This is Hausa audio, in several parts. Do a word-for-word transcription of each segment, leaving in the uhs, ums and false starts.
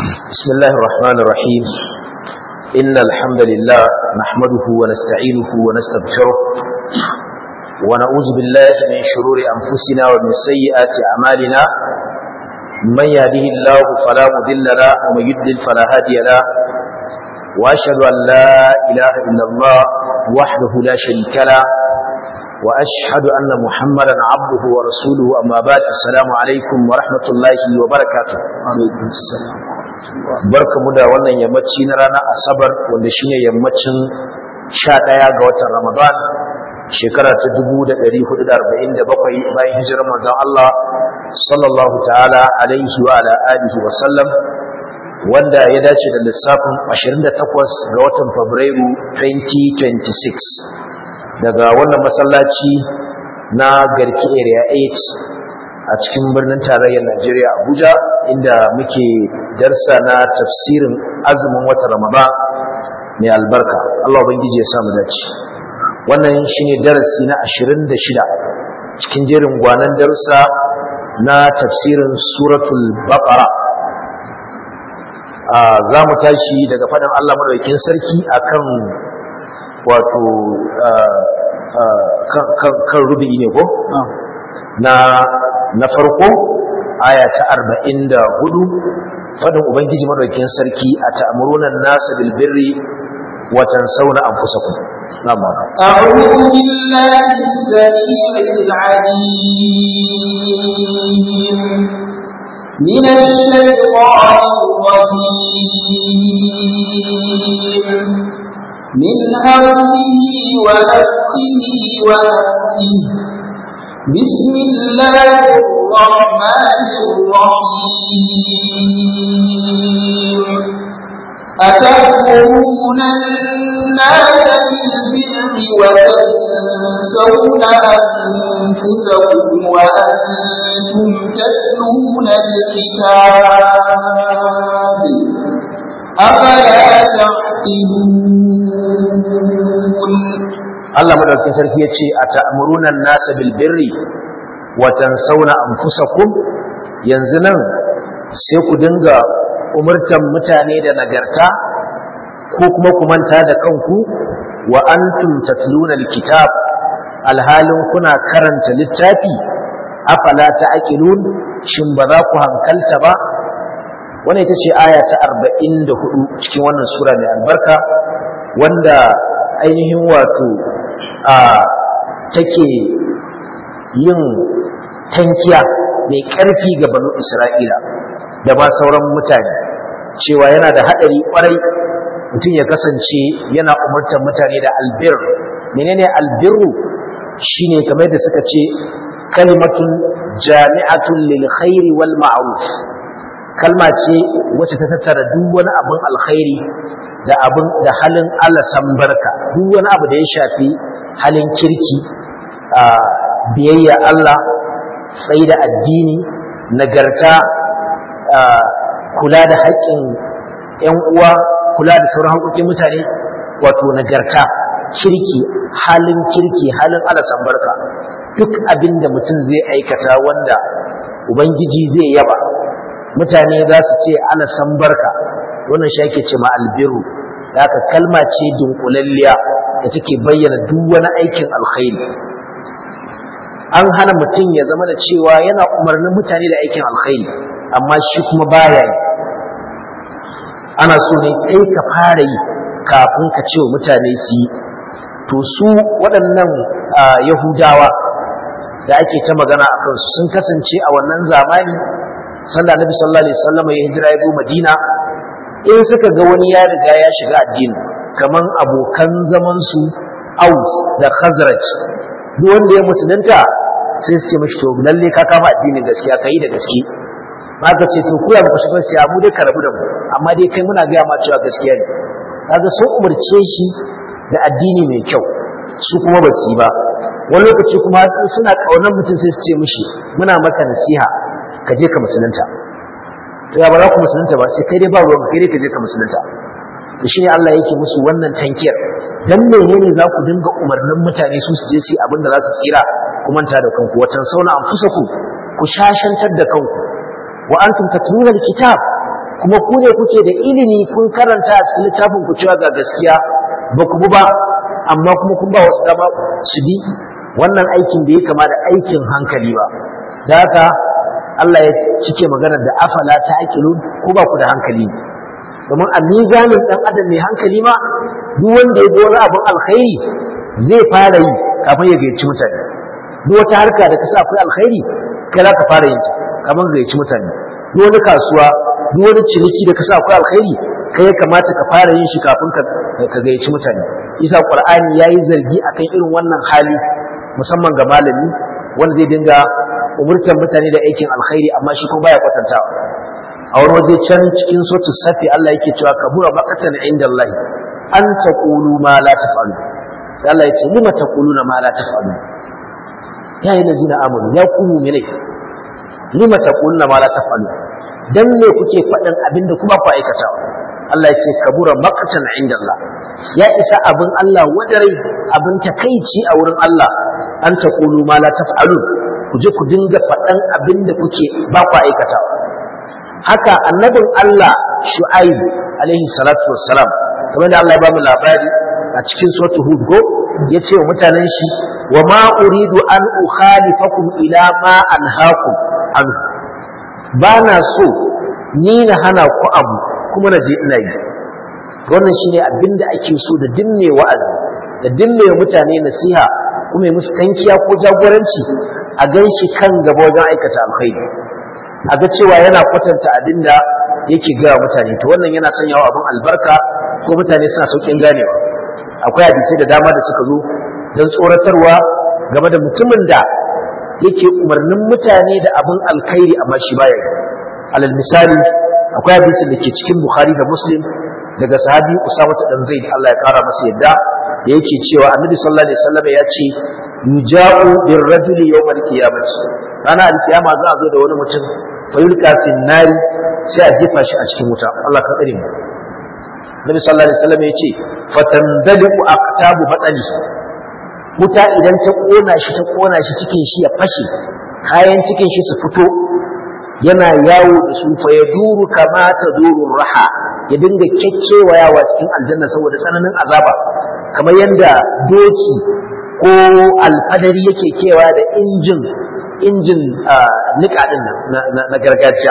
بسم الله الرحمن الرحيم إن الحمد لله نحمده ونستعينه ونستغفره ونعوذ بالله من شرور أنفسنا ومن سيئات أعمالنا من يهده الله فلا مضل له ومن يضلل فلا هادي له وأشهد أن لا إله إلا الله وحده لا شريك له وأشهد أن محمدا عبده ورسوله أما بعد السلام عليكم ورحمة الله وبركاته. عليكم السلام. barkamu da wannan yammaci na ranar asabar wanda shine yammacin sha ɗaya ga watan Ramadan shekara ta dubu da ɗari hudu da arba'in da bakwai bayan hijirar manzon Allah sallallahu ta'ala alaihi wa ala alihi wa sallam wanda ya dace da lissafin ashirin da takwas ga watan Fabrairu twenty twenty-six daga wannan masallaci na Garki Area eight a cikin birnin tarayyar Najeriya Abuja inda muke darsa na tafsirin azumin watan Ramadan mai albarka. Allah ubangiji ya samu dace. Wannan shine darasi na ashirin da shida cikin jerin gwanan darussa na tafsirin suratul Baqara. Ah za mu tashi daga faɗin Allah madaukakin sarki akan wato kan kan rubi ne ko na na farko aya ta arba'in da hudu fadin ubangiji madaukakin sarki a ta'muruna an-nasa bil birri wa tansawna anfusakum na'am a'udhu billahi as-sami'il 'alim minash shaytanir rajim min hamzihi wa nafthihi wa nafthihi بسم الله الرحمن الرحيم أتأمرون الناس بالبر وتنسون أنفسكم وأنتم تتلون الكتاب أفلا تعقلون Allah madaukakin sarki yace ata'muruna an-nasa bil birri wa tansawna anfusakum yanzu nan sai ku dinga umurtan mutane da nagarta ko kuma ku manta da kanku wa antum tatluna al-kitab alhalin kuna karanta littafi afala ta'qilun shin ba za ku hankalta ba wannan ita ce aya ta arba'in da hudu cikin wannan sura mai albarka wanda ainihin wato a take yin tankiya mai ƙarfi ga banu Isra'ila da ba sauran mutane cewa yana da haɗari ƙwarai mutum ya kasance yana umurtar mutane da albir. Menene albirru? Shine kamar da suka ce kalimatun jami'atun lil khairi wal ma'ruf, kalma ce wacce ta tattara duk wani abin alkhairi da abin da halin Allah san barka, duk wani abu da ya shafi halin kirki, a biyayya Allah, tsayi da addini, nagarta, kula da haƙƙin ƴan uwa, kula da sauran haƙoƙin mutane, wato nagarta, kirki, halin kirki, halin Allah san barka, duk abin da mutum zai aikata wanda Ubangiji zai yaba, mutane za su ce Allah san barka, wannan shi ake ce ma albiru. Da haka kalma ce dunkulalliya da take bayyana duk wani aikin alkhairi. An hana mutum ya zama da cewa yana umarnin mutane da aikin alkhairi amma shi kuma baya yi. Ana so ne kai ka fara yi kafin ka ce wa mutane su yi. To su waɗannan Yahudawa da ake ta magana a kansu sun kasance a wannan zamani sanda Annabi sallallahu alaihi wasallam ya hijira ya zo Madina, in suka ga wani ya riga ya shiga addini kaman abokan zaman su Aus da Khazraj, duk wanda ya musulunta sai su ce mishi to lalle ka kama addinin gaskiya kai da gaske. Haka ce to kula muku shiga sai abu dai ka rabu da mu, amma dai kai muna ga ma cewa gaskiya ne. Kaga sun umarce shi da addini mai kyau, su kuma ba su yi ba. Wani lokaci kuma suna kaunar mutum sai su ce mishi muna maka nasiha ka je ka musulunta. To ya ba za ku musulunta ba sai kai dai ba ruwan kai dai ka je ka musulunta. To shine Allah yake musu wannan tankiyar, dan menene za ku dinga umarnin mutane su su je su abin da za su tsira ku manta da kanku, watan sauna anfusaku ku shashantar da kanku wa antum tatluna alkitab kuma ku ne kuke da ilimi kun karanta a cikin littafin ku cewa ga gaskiya ba ku bi ba amma kuma kun ba wasu dama su bi wannan aikin da ya kama da aikin hankali ba da haka Allah ya cike maganar da afala ta aqilun ko ba ku da hankali domin a mizanin dan adam mai hankali ma duk wanda ya gora abin alkhairi zai fara yi kafin ya gayyaci mutane duk wata harka da kasa akwai alkhairi kai za ka fara yin ta kafin ka gayyaci mutane duk wani kasuwa duk wani ciniki da kasa akwai alkhairi kai ya kamata ka fara yin shi kafin ka ka gayyaci mutane isa qur'ani yayi zargi akan irin wannan hali musamman ga malami wanda zai dinga umurtar mutane da aikin alkhairi amma shi kuma baya kwatantawa a wani waje can cikin sotu safi Allah yake cewa kabura maqatan inda Allah an taqulu ma la taf'alu Allah yace lima taquluna ma la taf'alu ya ayyuhallazina amanu ya ku mu'minai lima taquluna ma la taf'alu dan ne kuke faɗin abinda kuma ku aikatawa Allah yace kabura maqatan inda Allah ya isa abin Allah wadarai abin takeici a wurin Allah an taqulu ma la taf'alu ku je ku dinga faɗan abinda kuke ba ku aikatawa haka annabin Allah Shu'aib alaihi salatu wassalam kamar da Allah ya ba mu labari a cikin suratul Hud ko yace wa mutanen shi wa ma uridu an ukhalifakum ila ma anhaakum an bana so ni na hana ku abu kuma na je ina yi wannan shine abinda ake so da dinne wa'azi da dinne mutane nasiha kuma musu tankiya ko jagoranci a ganshi kan gaba wajen aikata alkhairi a ga cewa yana kwatanta abinda yake ga mutane to wannan yana sanyawa abin albarka ko mutane suna saukin ganewa akwai hadisi da dama da suka zo don tsoratarwa game da mutumin da yake umarnin mutane da abin alkhairi amma shi baya yi alal misali akwai hadisin da ke cikin Bukhari da Muslim daga sahabi Usama dan Zaid Allah ya kara masa yadda da yake cewa Annabi sallallahu alaihi wasallam ya ce yuja'u birrajuli yawm al-qiyamah ranar al-qiyama za a zo da wani mutum fa yulqa fin nari sai a jefa shi a cikin wuta Allah ka tsare mu Nabi sallallahu alaihi wasallam ya ce fatandaliqu aqtabu batani wuta idan ta kona shi ta kona shi cikin shi ya fashe kayan cikin shi su fito yana yawo da su fa yaduru kama taduru raha ya dinga kekkewayawa cikin aljanna saboda tsananin azaba kamar yanda doki ko alfadari yake kewa da injin injin nika din nan na gargajiya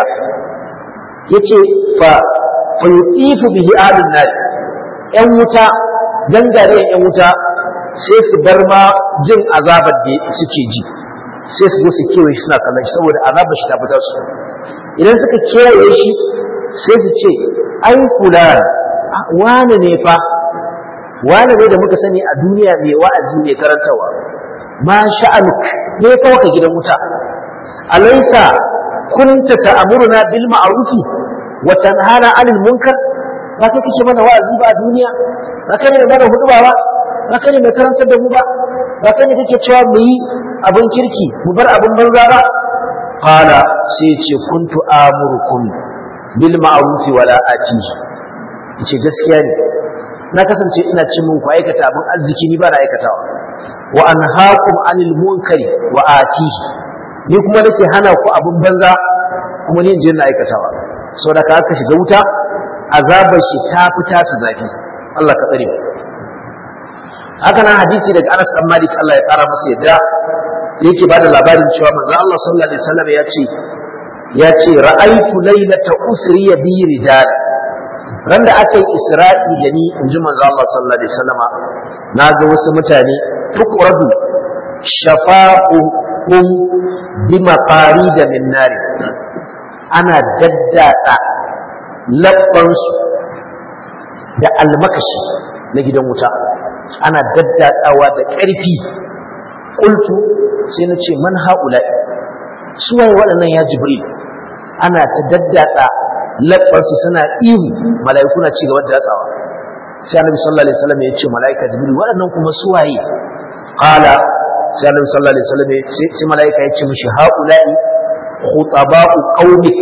yace fa fa yutifu bihi adun nar yan wuta gangare yan wuta sai su bar ma jin azabar da suke ji sai su zo su kewaye shi suna kallon shi saboda azabar shi ta fita su idan suka kewaye shi sai su ce ai fulan wani ne fa wani ne da muka sani a duniya mai wa'azi mai karantawa ma sha'anuk ne kawo ka gidan wuta alaysa kunta ta'muruna bil ma'rufi wa tanhana 'anil munkar ba kai kike mana wa'azi ba a duniya ba kai ne mana hudu ba ba kai ne mai karantar da mu ba ba kai ne kake cewa mu yi abin kirki mu bar abin banza ba qala sai ce kuntu amurukum bil ma'rufi wala ati yace gaskiya ne na kasance ina cin mun ku aikata abin arziki ni ba na aikatawa wa anhaakum anil munkari wa ati ni kuma nake hana ku abin banza kuma ni je na aikatawa saboda ka aka shiga wuta azabar shi ta fita su zafi Allah ka tsare haka nan hadisi daga Anas bin Malik Allah ya kara masa yadda yake bada labarin cewa manzo Allah sallallahu alaihi wasallam ya ce ya ce ra'aytu laylata usriya bi rijal randa aka yi isra'i da ni inji manzo Allah sallallahu alaihi wasallam na ga wasu mutane tuqradu shafa'uhum bi maqarid min nar ana daddada labbansu da almakashi na gidan wuta ana daddadawa da ƙarfi qultu sai na ce man haula'i su waye waɗannan ya jibril ana ta daddada labbansu suna ihu mala'iku na ci gaba da datsawa sai annabi sallallahu alaihi wasallam ya ce mala'ika jibril waɗannan kuma su waye qala sai annabi sallallahu alaihi wasallam sai mala'ika ya ce mishi haula'i khutaba'u qaumik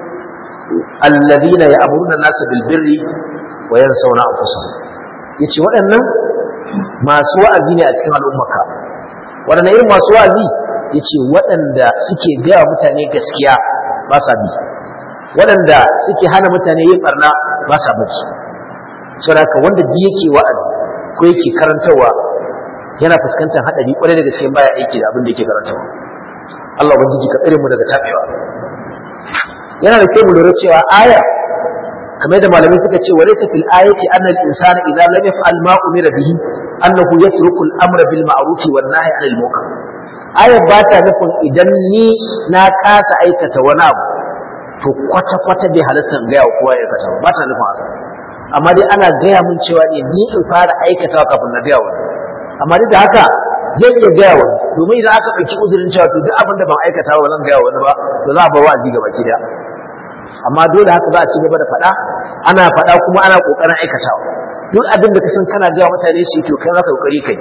alladhina ya'muruna an-nasa bil birri wa yansawna anfusahum yace waɗannan masu wa'azi ne a cikin al'ummarka waɗannan irin masu wa'azi yace waɗanda suke gaya mutane gaskiya ba sa bi waɗanda suke hana mutane yin barna ba sa bacci. Saboda haka wanda duk yake wa'azi ko yake karantawa yana fuskantar hadari kwarai daga cikin baya aiki da abin da yake karantawa. Allah ubangiji ka tsare mu daga tabewa. Yana da kyau mu lura cewa aya kamar da malamai suka ce walaysa fil ayati anna al-insana idza lam yaf'al ma umira bihi annahu yatruku al-amra bil ma'ruf wan nahyi 'anil munkar. Ayar ba ta nufin idan ni na kasa aikata wani abu to kwata kwata bai halatta in gaya wa kowa ya aikata ba ta nufin haka. Amma dai ana gaya mun cewa ne ni in fara aikatawa kafin na gaya wani. Amma duk da haka zai iya gaya wani domin idan aka ɗauki uzurin cewa to duk abin da ban aikata ba zan gaya wani ba to za a bar wa'azi gaba ki daya. Amma dole haka za a ci gaba da faɗa ana faɗa kuma ana ƙoƙarin aikatawa. Duk abin da ka san kana gaya mutane su yi to kai za ka ƙoƙari kai.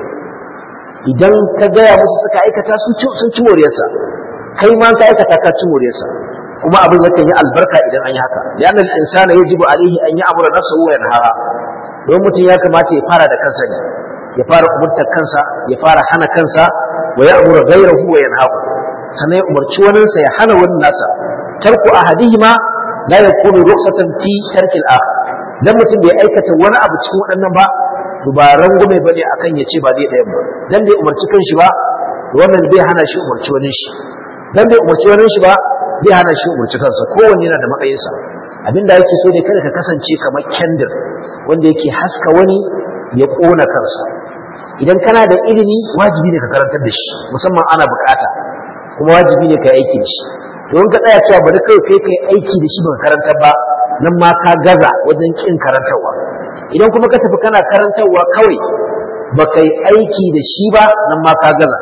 Idan ka gaya musu suka aikata sun ci moriyarsa kai ma ka aikata ka ci moriyarsa kuma abin yakan yi albarka idan an yi haka. Li'anna al-insana yajibu alayhi an ya'mura nafsahu wa yanhaha. Don mutum ya kamata ya fara da kansa ne. Ya fara umurtar kansa, ya fara hana kansa, wa ya'muru ghayrahu wa yanhahu. Sannan ya umarci waninsa ya hana wani nasa. Tarku ahadihima la yakunu rukhsatan fi tarkil akhar. Dan mutum bai aikata wani abu cikin waɗannan ba, to ba rangume bane akan ya ce ba zai ɗayan ba. Dan bai umarci kanshi ba, wannan bai hana shi umarci wani shi. Dan bai umarci wani shi ba, bai hana shi umarci kansa. Kowanne yana da matsayinsa. Abinda yake so ne kada ka kasance kamar kendir wanda yake haska wani ya ƙona kansa. Idan kana da ilimi wajibi ne ka karantar da shi musamman ana bukata kuma wajibi ne ka yi aiki da shi. To in ka tsaya cewa bari kai kai kai aiki da shi baka karantar ba nan ma ka gaza wajen kin karantarwa. Idan kuma ka tafi kana karantarwa kawai baka yi aiki da shi ba nan ma ka gaza.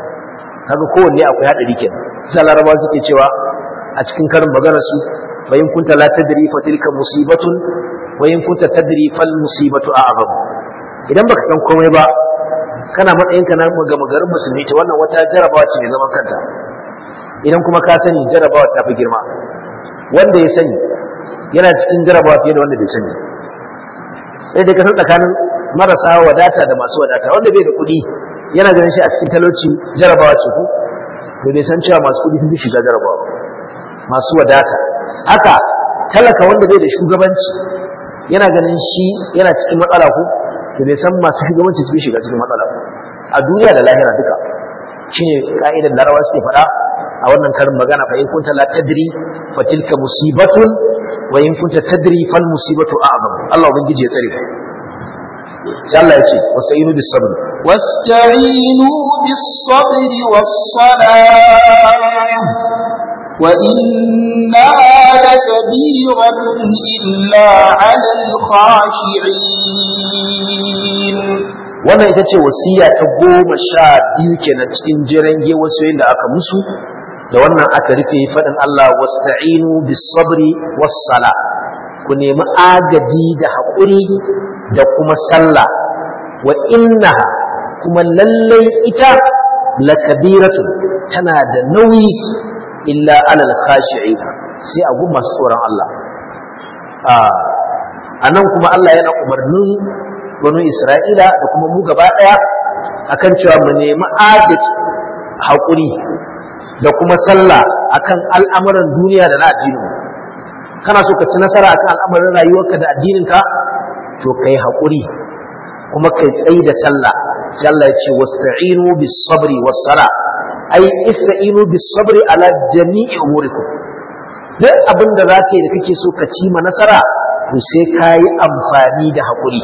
Kaga kowanne akwai hadari kenan. Sai Larabawa suke cewa a cikin karin maganar su fa in kunta la tadri fa tilka musibatun wa in kunta tadri fal musibatu a'zam. Idan baka san komai ba kana matsayinka na magarin musulmi ta wannan wata jarabawa ce mai zaman kanta. Idan kuma ka sani jarabawa ta fi girma. Wanda ya sani yana cikin jarabawa fiye da wanda bai sani. Sai da ka san tsakanin marasa wadata da masu wadata. Wanda bai da kuɗi yana ganin shi a cikin talauci jarabawa ce ko to bai san cewa masu kuɗi sun fi shiga jarabawa. Masu wadata haka talaka wanda bai da shugabanci yana ganin shi yana cikin matsala ko to bai san masu shugabanci su shiga cikin matsala a duniya da lahira duka. Shine ka'idar Larabawa suke faɗa a wannan karin magana fa in kunta la tadri fa tilka musibatun wa in kunta tadri fal musibatu a'zam. Allah ubangiji ya tsare sai Allah ya ce wasta'inu bis sabr wasta'inu bis sabri was salah wa innaha lakabiratun illa 'alal khashi'in. Wannan ita ce wasiya ta goma sha biyu kenan cikin jiran ge wasoyin da aka musu da wannan aka rufe faɗin Allah wasta'inu bis sabri was sala. Ku nemi agaji da haƙuri da kuma sallah wa innaha kuma lallai ita lakabiratun tana da nauyi illa alal khashi'in sai a gun masu tsoron Allah. A nan kuma Allah yana umarnin banu Isra'ila da kuma mu gaba ɗaya akan cewa mu nemi agaji haƙuri da kuma sallah akan al'amuran duniya da na addini. Kana so ka ci nasara akan al'amuran rayuwarka da addininka to kai haƙuri kuma kai tsayi da sallah. Sai Allah ya ce wasta'inu bis sabri was sala ai ista'inu bis sabri ala jami'i umurikum. Duk abin da zaka yi da kake so ka ci ma nasara to sai kai amfani da haƙuri.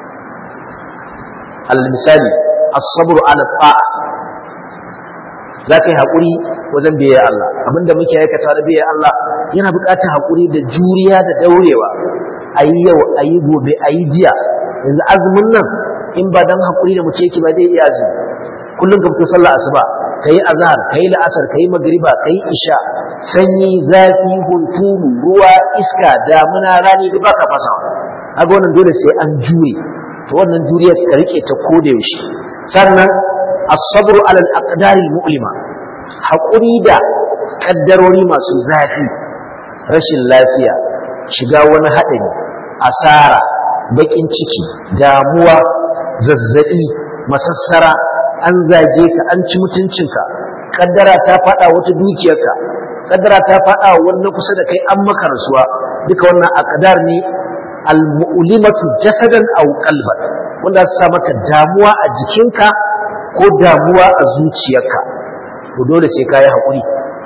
Al misali as-sabru ala ta'a zaka yi haƙuri wajen biyayya Allah. Abinda muke aikata da biyayya Allah yana buƙatar haƙuri da juriya da daurewa. Ayi yau ayi gobe ayi jiya. Yanzu azumin nan in ba dan haƙuri da mutum yake ba zai iya azumi. Kullum ka fito sallah asuba kai azhar kai la'asar kai magriba kai isha sanyi zafi hunturu ruwa iska damuna rani duk baka fasa. Kaga wannan dole sai an jure. To wannan juriyar ka rike ta koda yaushe. Sannan as-sabru ala al-aqdari al-mu'lima. Haƙuri da kaddarori masu zafi, rashin lafiya, shiga wani haɗari, asara, baƙin ciki, damuwa, zazzaɓi, masassara, an zage ka, an ci mutuncinka, kaddara ta faɗa wata dukiyarka, kaddara ta faɗa wani kusa da kai an maka rasuwa, duka wannan aqdar ne al-mu'limatu jasadan aw qalban, wanda su sa maka damuwa a jikinka ko damuwa a zuciyarka, to dole sai kai hakuri.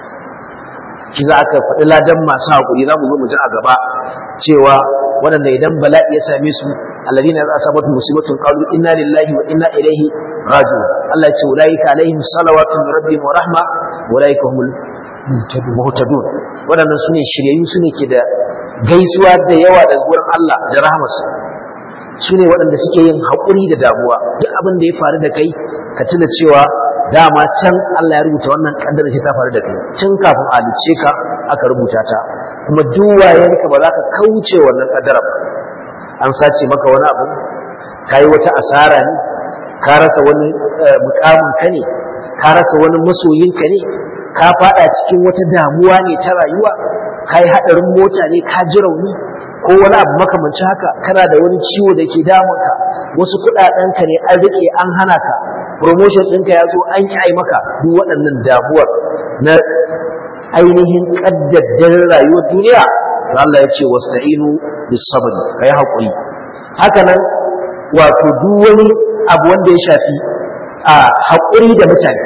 Ki za aka faɗi ladan masu hakuri, za mu zo mu ji a gaba cewa waɗanda idan bala'i ya same su alladina idza asabatu musibatun qalu inna lillahi wa inna ilaihi raji'un. Allah ya ce ulaika alaihim salawatu min rabbihim wa rahma wa ulaika humul muhtadun. Waɗannan sune shiryayyu, sune ke da gaisuwa da yawa daga gurin Allah da rahmarsa. Sune waɗanda suke yin haƙuri da damuwa. Duk abin da ya faru da kai ka tuna cewa dama can Allah ya rubuta wannan kaddara ce ta faru da kai tun kafin a halice ka aka rubuta ta, kuma duk wayenka ba za ka kauce wannan kaddara ba. An sace maka wani abu, ka yi wata asara ne, ka rasa wani mukamin ka ne, ka rasa wani masoyinka ne, ka fada cikin wata damuwa ne ta rayuwa, ka yi haɗarin mota ne, ka ji rauni ko wani abu makamancin haka, kana da wani ciwo da ke damunka, wasu kuɗaɗenka ne an riƙe an hana ka, promotion ɗinka ya zo an yi maka, duk waɗannan damuwar na ainihin ƙaddaddar rayuwar duniya, to Allah ya ce wasta'inu bis sabr, kai haƙuri. Haka nan wato duk wani abu wanda ya shafi a haƙuri da mutane,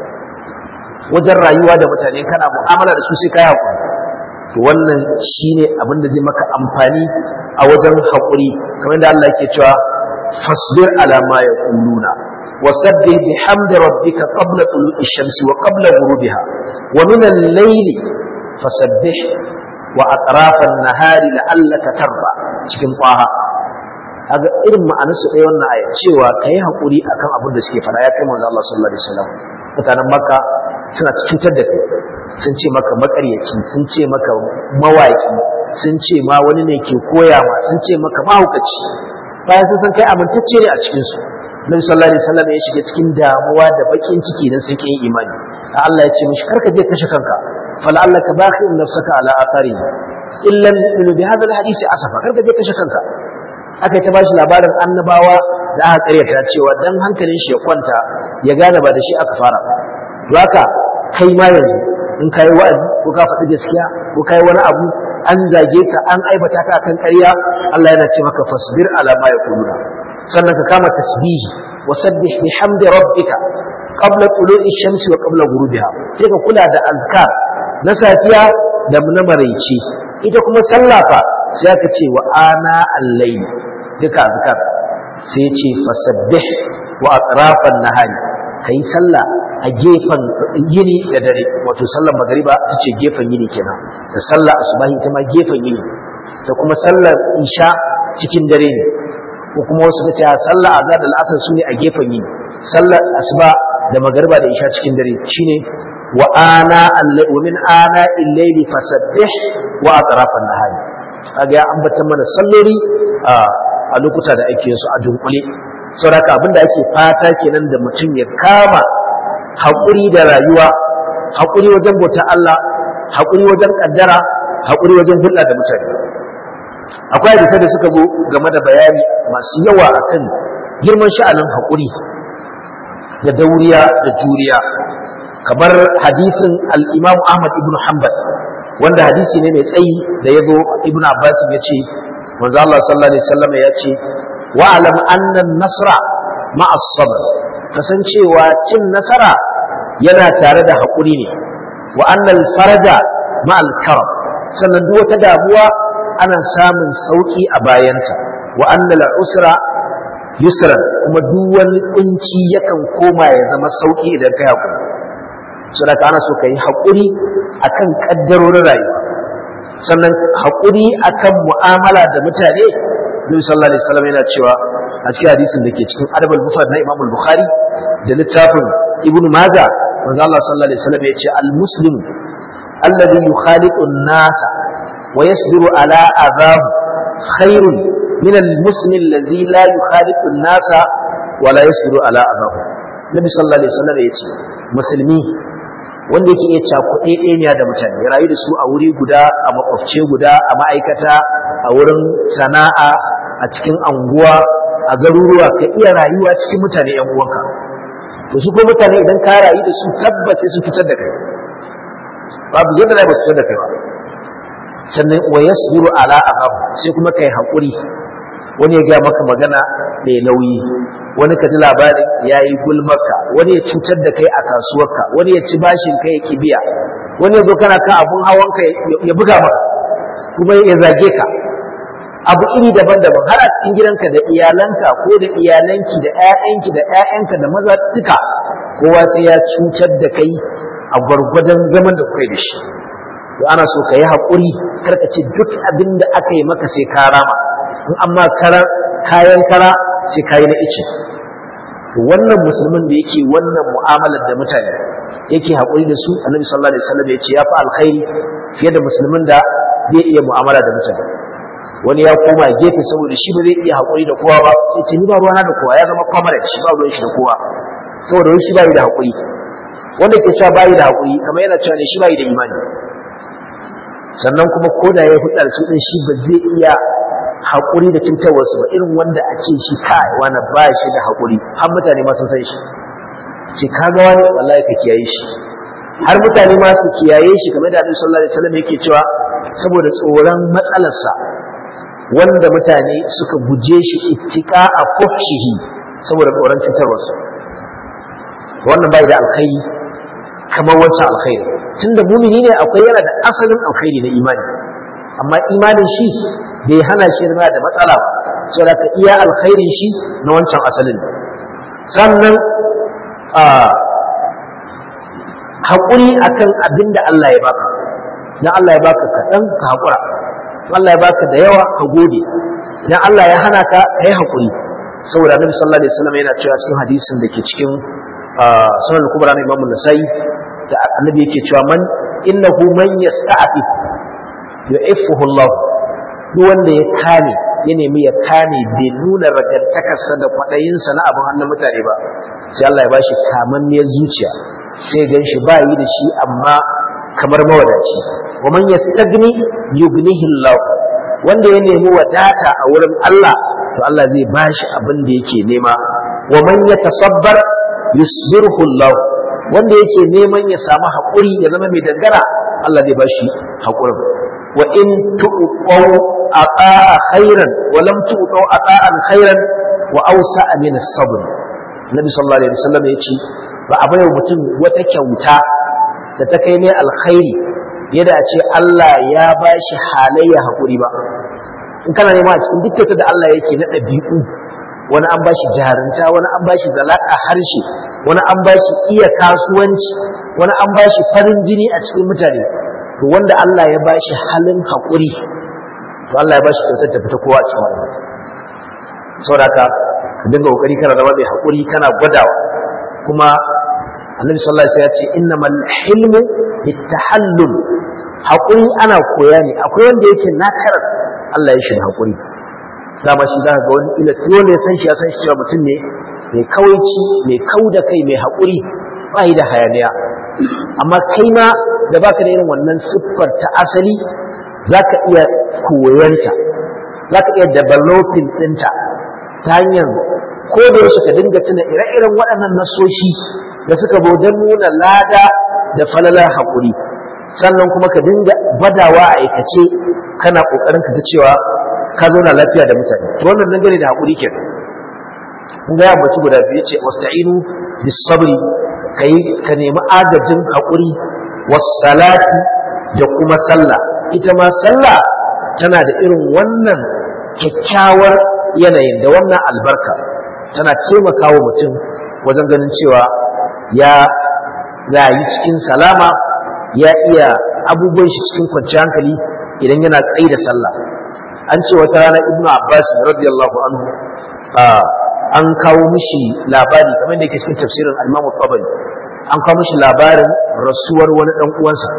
wajen rayuwa da mutane kana mu'amala da su sai kai haƙuri, to wannan shine abin da zai maka amfani a wajen haƙuri, kamar da Allah yake cewa fasbir ala ma yaquluna wasabbih bihamdi rabbika qabla tulu'i shamsi wa qabla ghurubiha wa min al-layli fasabbih wa atrafa an-nahari la'allaka tarda, cikin qaha. Kaga irin ma'anar su dai wannan aya cewa kai haƙuri akan abin da suke fara, ya kai manzo Allah sallallahu alaihi wasallam. Mutanen Makka suna cutar da kai, sun ce maka makaryaci, sun ce maka mawaki, sun ce ma wani ne ke koya ma, sun ce maka mahaukaci, bayan sun san kai amintacce ne a cikin su. Nabi sallallahu alaihi wasallam ya shiga cikin damuwa da bakin ciki dan sai kin imani. Allah ya ce mishi karka je kashe kanka, fala'allaka baqi'un nafsaka ala athari illa yu'minu bi hadha alhadisi asafa, karka je kashe kanka. Aka yi ta bashi labarin annabawa da aka karyata cewa dan hankalin shi ya kwanta ya gane ba da shi aka fara. Haka kai ma yanzu in kai wa'azi ko ka faɗi gaskiya ko kai wani abu an zage ka an aibata ka akan ƙarya, Allah yana ce maka fasbir ala ma yaquluna, sannan ka kama tasbihi wa sabbih bihamdi rabbika qabla tulu'i shamsi wa qabla ghurubiha, sai ka kula da azkar na safiya da na maraice. Ita kuma sallah fa sai aka ce wa ana al-layl, duka azkar sai ya ce fasabbih wa atrafan nahari, kai sallah a gefen yini da dare, wato sallar magariba ita ce gefen yini kenan, da sallar asubahi ita ma gefen yini, da kuma sallar isha cikin dare ne, ko kuma wasu na cewa sallar azhar da al'asar su ne a gefen yini, sallar asuba da magariba da isha cikin dare shine wa ana al-layli wa min ana al-layli fasabbih wa atrafan nahari. Kaga ya ambata mana sallori a lokuta da ake su a dunkule. Saboda abinda ake fata kenan da mutum ya kama haƙuri da rayuwa, haƙuri wajen bautar Allah, haƙuri wajen ƙaddara, haƙuri wajen hulɗa da mutane. Akwai hadisai da suka zo game da bayani masu yawa akan girman sha'anin haƙuri da dauriya da juriya, kamar hadisin al-Imam Ahmad ibn Hanbal, wanda hadisi ne mai tsayi da ya zo Ibn Abbas ya ce manzo Allah sallallahu alaihi wasallam ya ce wa alam anna an-nasra ma'a as-sabr, kasancewa cin nasara yana tare da haƙuri ne, wa annal faraja ma'al karam, sannan duk wata damuwa ana samun sauki a bayanta, wa annal usra yusran, kuma duk wani kunci yakan koma ya zama sauki idan kai haƙuri. So da kana so kai haƙuri akan kaddarorin rayuwa, sannan haƙuri akan mu'amala da mutane. Nabi sallallahu alaihi wasallam yana cewa a cikin hadisin da ke cikin Adab al-Mufrad na Imam al-Bukhari da littafin Ibn Majah, manzo Allah sallallahu alaihi wasallam ya ce al-muslim alladhi yukhaliqu an-nasa wa yasbiru ala adhahu khairun min al-muslim alladhi la yukhaliqu an-nasa wa la yasbiru ala adhahu. Nabi sallallahu alaihi wasallam ya ce musulmi wanda yake iya cakuɗe ɗaya da mutane, ya rayu da su a wuri guda, a makwabce guda, a ma'aikata, a wurin sana'a, a cikin anguwa, a garuruwa, ka iya rayuwa cikin mutane ‘yan uwanka. To su ko mutane idan ka rayu da su tabbata su fitar da kai. babu yadda zai basu da kai ba sannan wa yasbiru ala aqab sai kuma kai hakuri wani ya ga maka magana mai nauyi wani ka ji labarin yayi gulmarka wani ya cutar da kai a kasuwarka wani ya ci bashin kai ya kibiya wani ya zo kana kan abun hawanka ya buga maka kuma ya zage ka abu iri daban-daban har a cikin gidanka da iyalanka ko da iyalanki da ƴaƴanki da ƴaƴanka da maza duka kowa sai ya cutar da kai a gwargwadon zaman da kuka yi da shi to ana so ka yi haƙuri karka ce duk abin da aka yi maka sai ka rama in amma kayan kara sai ka yi na ice to wannan musulmin da yake wannan mu'amalar da mutane yake haƙuri da su annabi sallallahu alaihi wasallam ya ce ya fi alkhairi fiye da musulmin da bai iya mu'amala da mutane wani ya koma gefe saboda shi ba zai iya haƙuri da kowa ba sai ce ni ba ruwana da kowa ya zama comrade shi ba ruwan shi da kowa saboda wani shi bai da haƙuri wanda ke cewa bai da haƙuri kamar yana cewa ne shi bai da imani sannan kuma koda ya hudar su din shi ba zai iya haƙuri da tuntawarsu ba irin wanda a ce shi kai wani ba shi da haƙuri har mutane ma sun san shi ce kaga wani wallahi ka kiyaye shi har mutane ma su kiyaye shi kamar da Annabi sallallahu alaihi wasallam yake cewa saboda tsoron matsalarsa wanda mutane suka guje shi ittika a fuhshihi saboda tsoron cutarwarsa wannan bai da alkhairi kamar wancan alkhairi tunda mumini ne akwai yana da asalin alkhairi na imani amma imanin shi bai hana shi yana da matsala ba saboda ka iya alkhairin shi na wancan asalin sannan a haƙuri akan abin da Allah ya baka idan Allah ya baka kaɗan ka haƙura Allah ya baka da yawa ka gode idan Allah ya hana ka kai haƙuri saboda Annabi sallallahu alaihi wasallam yana cewa cikin hadisin da ke cikin sunan kubra na Imam Nasa'i da Annabi yake cewa man innahu man yasta'fi yu'iffuhu Allah duk wanda ya kame ya nemi ya kame bai nuna ragantakarsa da kwaɗayinsa na abin hannun mutane ba sai Allah ya bashi kamammiyar zuciya sai gan shi ba yi da shi amma kamar mawadaci wa man yastagni yughnihi Allah wanda ya nemi wadata a wurin Allah to Allah zai bashi abin da yake nema wa man yatasabbar yusbirhu Allah wanda yake neman ya samu haƙuri ya zama mai dangana Allah zai bashi haƙurin wa in tu'qaw aqa'a khairan wa lam tu'qaw aqa'an khairan wa awsa'a min as-sabr Nabi sallallahu alaihi wasallam yace ba a bayar mutum wata kyauta da ta kai mai alkhairi yadda a ce Allah ya bashi halayya haƙuri ba in kana nema a cikin duk kyautar da Allah yake na ɗabi'u wani an bashi jarinta wani an bashi zalaka harshe wani an bashi iya kasuwanci wani an bashi farin jini a cikin mutane to wanda Allah ya bashi halin haƙuri to Allah ya bashi kyautar ta fita kowa a cikin wannan saboda haka ka dinga kokari kana zama mai haƙuri kana gwadawa kuma Annabi sallallahu alaihi wasallam ya ce innamal hilmu bitahallul haƙuri ana koya ne akwai wanda yake natural Allah ya shi da haƙuri dama shi za ga wani ila tuwo ne san shi ya san shi cewa mutum ne mai kawaici mai kau da kai mai haƙuri ba yi da hayaniya amma kai ma da baka da irin wannan siffar ta asali za ka iya koyanta za ka iya developing ɗinta ta hanyar ko da yaushe ka dinga tuna ire-iren waɗannan nasoshi da suka bo don nuna lada da falalar haƙuri sannan kuma ka dinga badawa a aikace kana ƙoƙarin ka ga cewa ka zauna lafiya da mutane to wannan dangane da haƙuri kenan kun ga ya bace guda biyu ce wasta'inu bis sabri kai ka nemi agajin haƙuri was salati da kuma sallah ita ma sallah tana da irin wannan kyakkyawar yanayin da wannan albarka tana taimakawa mutum wajen ganin cewa ya rayu cikin salama ya iya abubuwan shi cikin kwanciyar hankali idan yana tsaye da sallah an ce wata rana ibnu abbas radiyallahu anhu an kawo mishi labari kamar da yake cikin tafsirin al-imam al-tabari an kawo mishi labarin rasuwar wani dan uwansa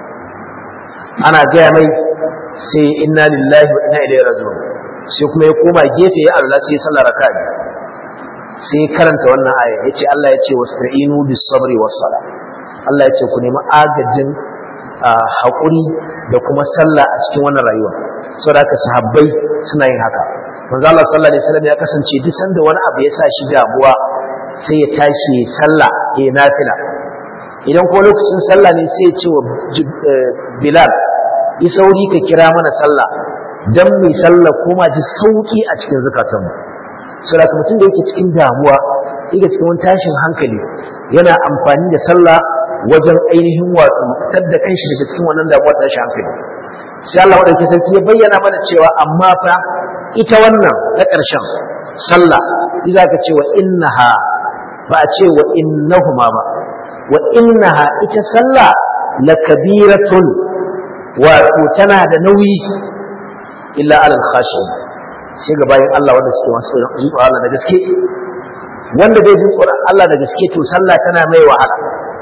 ana gaya mai sai inna lillahi wa inna ilaihi raji'un sai kuma ya koma gefe ya Allah sai sallar raka'a sai karanta wannan aya yace Allah yace wasta'inu bis sabri was sala Allah yace ku nemi agajin hakuri da kuma sallah a cikin wannan rayuwa saboda haka sahabbai suna yin haka manzo Allah sallallahu alaihi wasallam ya kasance duk sanda wani abu ya sa shi damuwa sai ya tashi ya sallah ya nafila idan ko lokacin sallah ne sai ya ce wa Bilal yi sauri ka kira mana sallah dan mai sallah kuma ji sauki a cikin zakatanmu saboda mutum da yake cikin damuwa yake cikin wani tashin hankali yana amfani da sallah wajen ainihin wato fitar da kanshi daga cikin wannan damuwa tashin hankali sai Allah wadda sarki ya bayyana mana cewa amma fa ita wannan na ƙarshen sallah idan ka ce wa innaha ba a ce wa innahuma ba wa innaha ita sallah lakabiratun wato tana da nauyi illa alal khashin sai ga bayan Allah wanda suke masu tsoron Allah da gaske wanda bai jin tsoron Allah da gaske to sallah tana mai wahala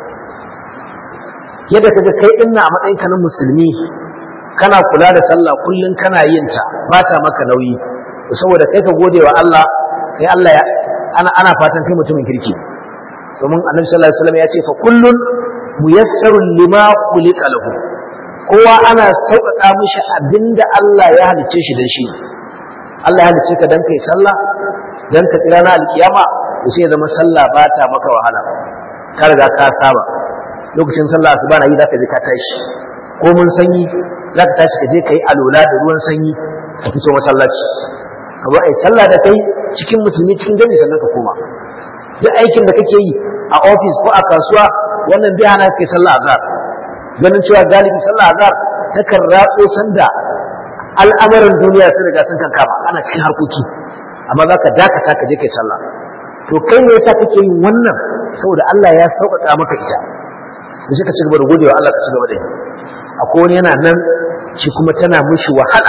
yadda kaga kai dinna a matsayin ka na musulmi kana kula da sallah kullun kana yin ta ba ta maka nauyi saboda kai ka gode wa Allah kai Allah ya ana ana fatan kai mutumin kirki domin Annabi sallallahu alaihi wasallam ya ce fa kullun muyassarun lima khuliqa lahu kowa ana sauƙaƙa mishi abinda Allah ya halicce shi dan shi Allah ya halicce ka dan kai sallah dan ka tsira na alkiyama to sai zama sallah ba ta maka wahala ka riga ka saba lokacin sallah asuba na yi zaka je ka tashi ko mun sanyi zaka tashi ka je kai alola da ruwan sanyi ka fito masallaci ka zo ai sallah da kai cikin musulmi cikin jami'i sannan ka koma duk aikin da kake yi a office ko a kasuwa wannan bai hana kai sallah azhar ganin cewa galibi sallah azhar takan ratso sanda al'amuran duniya sun riga sun kankama ana cikin harkoki amma zaka dakata ka je kai sallah to kai ne yasa kake yin wannan saboda Allah ya sauƙaƙa maka ita da ka ci gaba da godewa Allah ka ci gaba da yi akwai wani yana nan shi kuma tana mishi wahala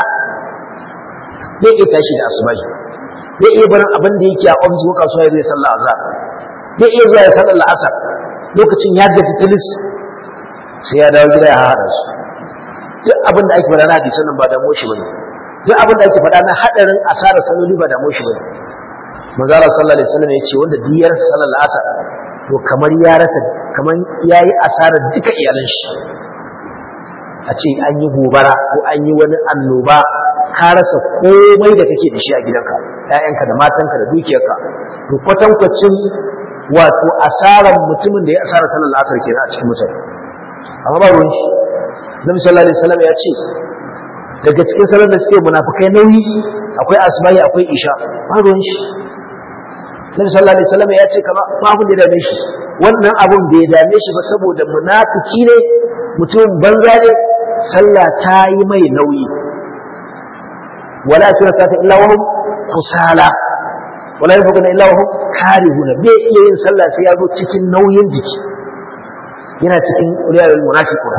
zai iya tashi da asubahi zai iya barin abin da yake a ofis ko kasuwa ya zai sallah azhar zai iya zuwa ya sallar la'asar lokacin ya gaji tilis sai ya dawo gida ya haɗa su duk abin da ake faɗa na hadisan nan ba da moshi bane duk abin da ake faɗa na haɗarin asarar saloli ba da moshi bane manzo Allah sallallahu alaihi wasallam ya ce wanda diyar sallar la'asar to kamar ya rasa kamar yayi asarar duka iyalan shi a ce an yi gobara ko an yi wani annoba ka rasa komai da kake da shi a gidanka ƴaƴanka da matanka da dukiyarka to kwatankwacin wato asaran mutumin da ya asara sallar asar kenan a cikin mutane amma ba ruwan shi Nabi sallallahu alaihi wasallam ya ce daga cikin sallar da suke munafikai nauyi akwai asbahi akwai isha ba ruwan shi Nabi sallallahu alaihi wasallam ya ce kama ba abin da ya dame shi wannan abun da ya dame shi ba saboda munafiki ne mutum banza ne sallah ta yi mai nauyi wala turata illa wahum kusala wala yafquna illa wahum karihuna bai iya yin sallah sai ya zo cikin nauyin jiki yana cikin riyalul munafiquna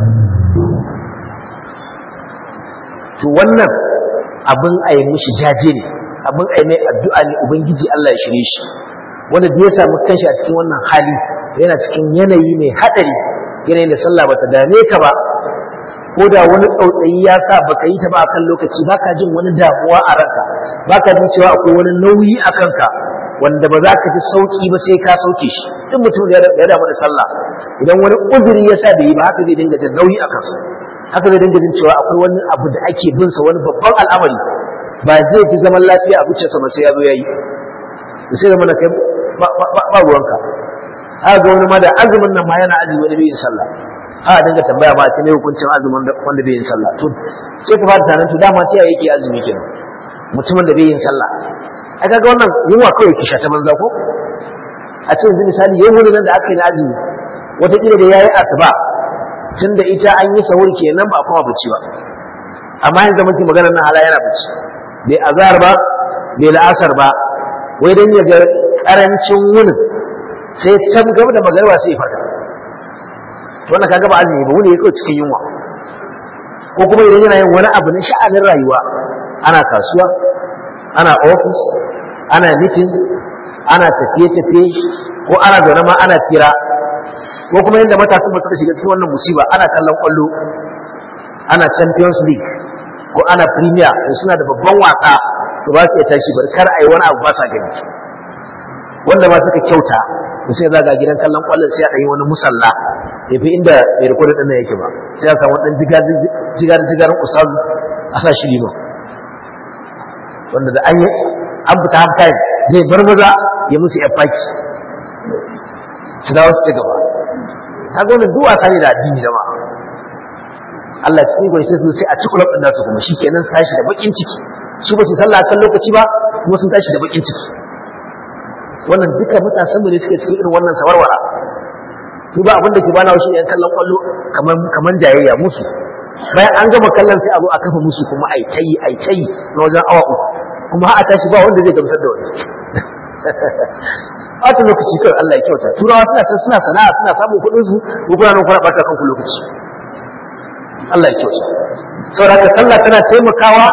to wannan abin ayi mishi jaje ne abin ayi mai addu'a ne ubangiji Allah ya shirye shi wanda da ya samu kanshi a cikin wannan hali yana cikin yanayi mai hadari yanayin da sallah bata dame ka ba ko da wani tsautsayi ya sa baka yi ta ba akan lokaci baka jin wani damuwa a ranka baka jin cewa akwai wani nauyi a kanka wanda ba za ka ji sauki ba sai ka sauke shi duk mutum da ya damu da sallah idan wani uzuri ya sa bai yi ba haka zai dinga jin nauyi a kansa haka zai dinga jin cewa akwai wani abu da ake bin sa wani babban al'amari ba zai ji zaman lafiya a zuciyarsa ba sai ya zo yayi sai da mana kai ba ruwanka haka ga wani ma da azumin nan ma yana azumi wani bai yin sallah a dinga tambaya ba ce ne hukuncin azumin wanda bai yin sallah to sai ka fara tunanin to dama ta yake azumi kenan mutumin da bai yin sallah ai kaga wannan yunwa kawai ki sha ta banza ko a ce yanzu misali yau wani nan da aka yi na azumi wata kila da yayi asuba tunda ita an yi sahur kenan ba kuma bacci ba amma yanzu muke magana nan hala yana bacci bai azhar ba bai la'asar ba wai dan ya ga karancin wunin sai can gaba da magarba sai ya farka wannan kaga ba azumi ba wani yake cikin yunwa ko kuma idan yana yin wani abu na sha'anin rayuwa ana kasuwa ana office ana meeting ana tafiye-tafiye ko ana zaune ma ana fira ko kuma inda matasan ba suka shiga cikin wannan musiba ana kallon kwallo ana Champions League ko ana Premier suna da babban wasa to ba su iya tashi bar kar ai wani abu ba sa gani wanda ba suka kyauta to sai zaga gidan kallon kwallon sai a yi wani musalla yafi inda mai rikodin din nan yake ba sai a samu dan jigar jigar jigarin ustaz a sa shi liman wanda da an yi an fita half time zai bar maza ya musu ya faki su dawo su ci gaba kaga wannan duk wasa ne da addini jama'a Allah cikin gwai sai su sai a ci kulab din nasu kuma shikenan su tashi da bakin ciki su ba su sallah kan lokaci ba kuma sun tashi da bakin ciki wannan duka matasan mu ne suke cikin irin wannan sawarwara to ba abin da ke bana shi yan kallon kwallo kaman kaman jayayya musu bayan an gama kallon sai a zo a kafa musu kuma ai tayi ai tayi na wajen awa uku kuma har a tashi ba wanda zai gamsar da wani a ta lokaci kawai Allah ya kyauta turawa suna ta suna sana'a suna samun kuɗin su ko kuna nan kuna ɓata kanku lokaci Allah ya kyauta saboda sallah tana taimakawa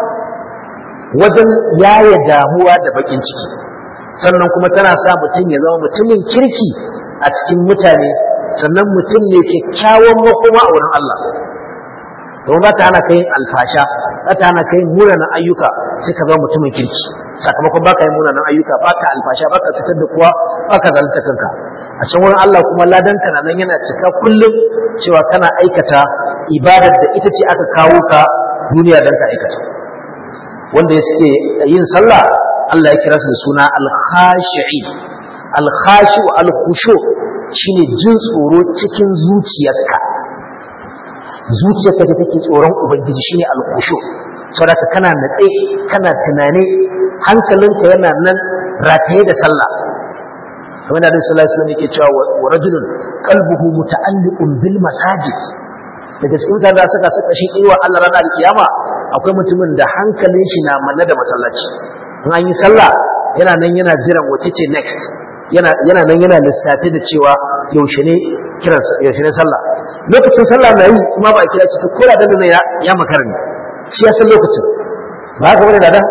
wajen yaya damuwa da bakin ciki sannan kuma tana sa mutum ya zama mutumin kirki a cikin mutane sannan mutum ne kyakkyawan makoma a wurin Allah don za ta hana ka yin alfasha za ta hana ka yin munanan ayyuka sai ka zama mutumin kirki sakamakon baka yin munanan ayyuka baka alfasha baka fitar da kowa baka zalunta kanka a can wurin Allah kuma ladan ka nan yana cika kullum cewa kana aikata ibadar da ita ce aka kawo ka duniya dan ka aikata wanda suke yin sallah Allah ya kira su da suna al-khashi'in al-khashi'u al-khushu shine jin tsoro cikin zuciyarka zuciyarka da take tsoron ubangiji shine al-khushu saboda kana natse kana tunane hankalinka yana nan rataye da sallah kamar da Annabi sallallahu alaihi wasallam yake cewa wa rajulun qalbuhu muta'alliqun bil masajid daga cikin mutane da suka saka shi iwa Allah ranar kiyama akwai mutumin da hankalin shi na manne da masallaci in an yi sallah yana nan yana jiran wace ce next yana yana nan yana lissafi da cewa yaushe ne kiran yaushe ne sallah lokacin sallah na yi kuma ba a kira shi to ko da dan ya ya makara ne shi ya san lokacin ba haka wani da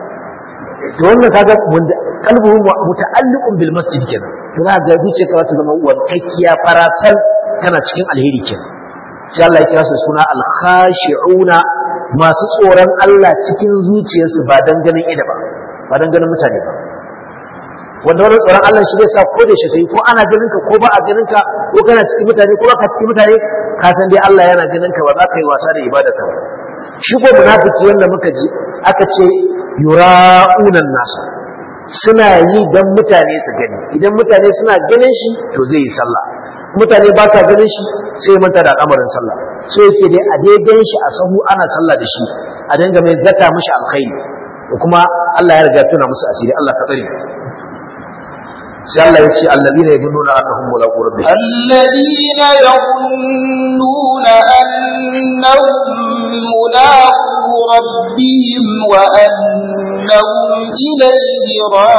to wannan kaga wanda kalbu muta'alliqun bil masjid kenan to za ga zuciyarka ta zama wankakkiya farasal kana cikin alheri kenan sai Allah ya kira su suna al-khashi'una masu tsoron Allah cikin zuciyarsu ba dan ganin ida ba ba dan ganin mutane ba wanda wannan tsoron Allah shi zai sa ko da shi kai ko ana ganin ka ko ba a ganin ka ko kana cikin mutane ko ba ka cikin mutane ka san dai Allah yana ganin ka ba za ka yi wasa da ibadarka ba shi ko munafiki wanda muka ji aka ce yura'unan nasu suna yi don mutane su gani idan mutane suna ganin shi to zai yi sallah mutane ba sa ganin shi sai ya manta da al'amarin sallah so yake dai a dai gan shi a sahu ana sallah da shi a dinga mai zata mishi alkhairi da kuma Allah ya riga tuna musu asiri Allah ka tsare sai Allah ya ce alladina yadunnuna annahum mulaqu rabbihim alladina yadunnuna annahum mulaqu rabbihim wa annahum ilayhi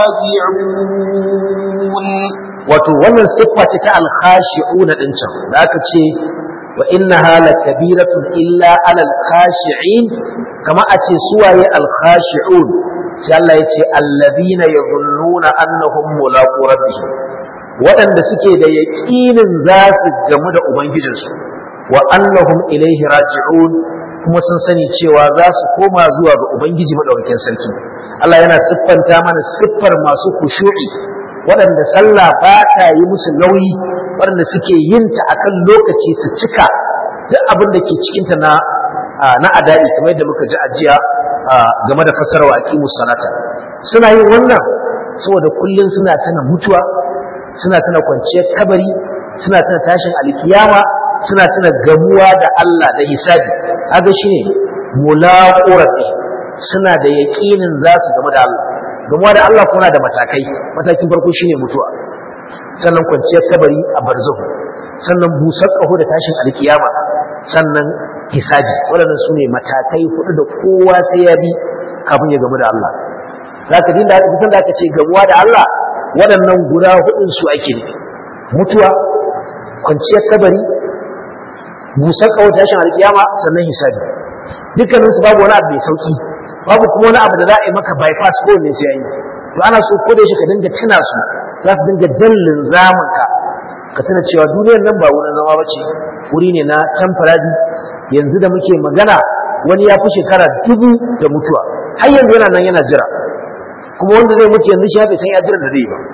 raji'un wato wannan siffa ce ta al-khashi'una din can da aka ce wa innaha lakabiratun illa 'alal khashi'in kama a ce suwaye al-khashi'un sai Allah ya ce allazina yadhunnuna annahum mulaqu rabbihim waɗanda suke da yaqinin za su gamu da ubangijinsu wa annahum ilayhi raji'un kuma sun sani cewa za su koma zuwa ga ubangiji madaukakin sarki Allah yana siffanta mana siffar masu khushu'i waɗanda sallah ba ta yi musu nauyi waɗanda suke yin ta akan lokaci su cika duk abin da ke cikinta na na adai kamar yadda muka ji ajiya game da fasarwa aqimus salata suna yin wannan saboda kullun suna tana mutuwa suna tana kwanciyar kabari suna tana tashin alkiyama suna tana gamuwa da Allah da hisabi kaga shine mulaqurati suna da yaqinin za su gamu da Allah gamuwa da Allah kuma da matakai matakin farko shine mutuwa sannan kwanciyar kabari a barzahu sannan busar kaho da tashin alkiyama sannan hisabi waɗannan su ne matakai hudu da kowa sai ya bi kafin ya gamu da Allah zaka dinda aka fitar da aka ce gamuwa da Allah waɗannan guda hudun su ake nufi mutuwa kwanciyar kabari busar kaho tashin alkiyama sannan hisabi dukkanin su babu wani abu mai sauki babu kuma wani abu da za a yi maka bypass ko ne sai yi to ana so ko da shi ka dinga tuna su za su dinga jallin zamanka ka tuna cewa duniyar nan ba wurin zama bace wuri ne na temporary yanzu da muke magana wani ya fi shekara dubu da mutuwa har yanzu yana nan yana jira kuma wanda zai mutu yanzu shi bai san ya jira da zai ba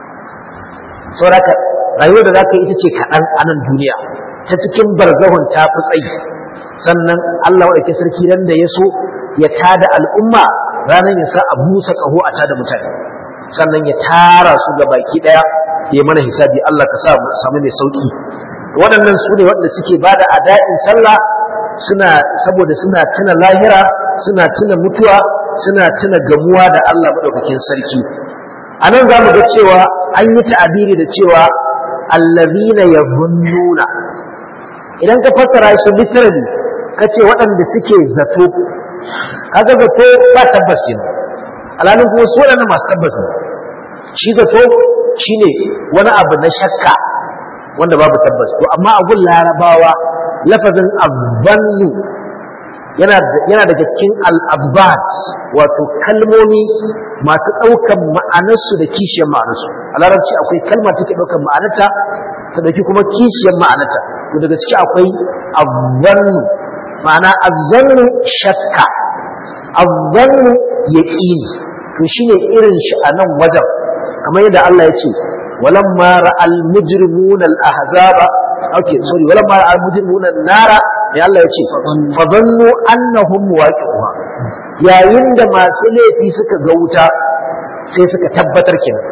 saboda rayuwar da zaka yi ita ce kaɗan a nan duniya ta cikin barzahun ta fi tsayi sannan Allah wa sarki ran da ya so ya tada al'umma ranar ya sa a busa ƙaho a tada mutane sannan ya tara su ga baki ɗaya ya mana hisabi Allah ka sa mu samu mai sauki waɗannan su ne waɗanda suke bada ada'in sallah suna saboda suna tuna lahira, suna tuna mutuwa, suna tuna gamuwa da Allah madaukakin sarki. anan zamu ga cewa an yi ta'abiri da cewa allazina yazunnuna, idan ka fassara shi literally kace waɗanda suke zato, kaga zato ba tabbas kenan, alalin kuma su waɗannan masu tabbas ne. Shi zato shine wani abu na shakka wanda babu tabbas. To amma a gun larabawa lafazin azbannu yana yana daga cikin al-azbat, wato kalmomi masu ɗaukan ma'anarsu da kishiyar ma'anarsu. A larabci akwai kalma take ɗaukan ma'anarta ta dauki kuma kishiyar ma'anarta. To daga ciki akwai azbannu, ma'ana azbannu shakka, azbannu yaqini. To shine irin shi a nan wajen, kamar yadda Allah ya ce walamma ra'al mujrimuna al-ahzaba, okay sorry walamma ra'al mujrimuna an-nara, ya Allah ya ce fa dhannu annahum waqi'uha, yayin da masu laifi suka ga wuta sai suka tabbatar kenan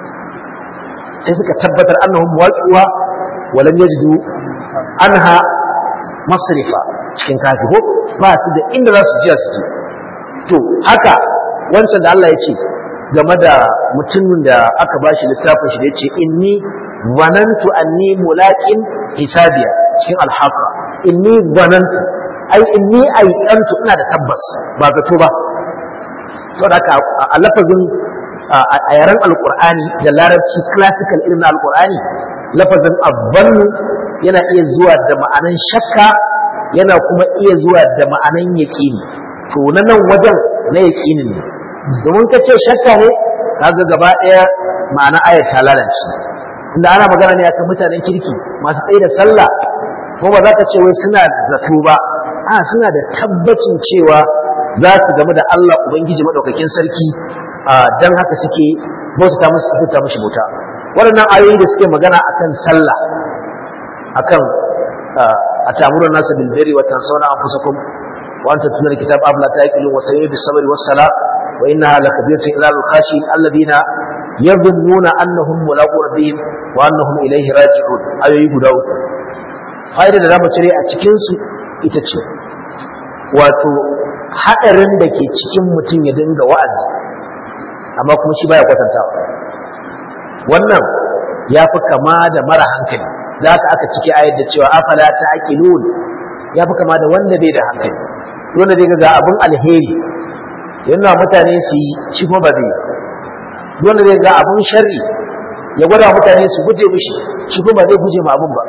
sai suka tabbatar annahum waqi'uha wa lam yajidu anha masrifa, cikin kafi ko ba su da inda za su ji su ji. To haka wancan da Allah ya ce game da mutumin da aka bashi littafin shi da yace inni wanantu anni mulaqin hisabiya, cikin al-haqa inni wanantu ai inni aikantu, ina da tabbas ba zato ba. saboda haka a lafazin a yaren alqur'ani da larabci classical irin alqur'ani, lafazin azbannu yana iya zuwa da ma'anan shakka, yana kuma iya zuwa da ma'anan yaqini. to na nan wajen na yaqini ne, domin ka ce shakka ne kaga gaba ɗaya ma'ana ayar ta lalace. inda ana magana ne akan mutanen kirki masu tsaye da sallah, kuma ba za ka ce wai suna zato ba, a suna da tabbacin cewa za su gamu da Allah Ubangiji madaukakin sarki, dan haka suke bauta musu bauta mushi bauta. waɗannan ayoyi da suke magana akan sallah, akan atamurun nasu bil birri wa tansawna anfusakum wa anta tutluna alkitab afala ta'qilun wa sayyid bis sabri was sala wa innaha lakabiratun ila al-khashin alladhina yadhunnuna annahum mulaqu rabbihim wa annahum ilayhi raji'un. ayoyi guda uku. fa'ida da zamu cire a cikin su ita ce wato hadarin da ke cikin mutum ya dinga wa'azi amma kuma shi baya kwatantawa. wannan ya fi kama da mara hankali, da haka aka cike ayar da cewa afala ta'qilun, ya fi kama da wanda bai da hankali, wanda zai ga abin alheri yana mutane su yi shi kuma ba zai, wanda zai ga abin sharri ya gwada mutane su guje mishi shi kuma ba zai guje ma abin ba.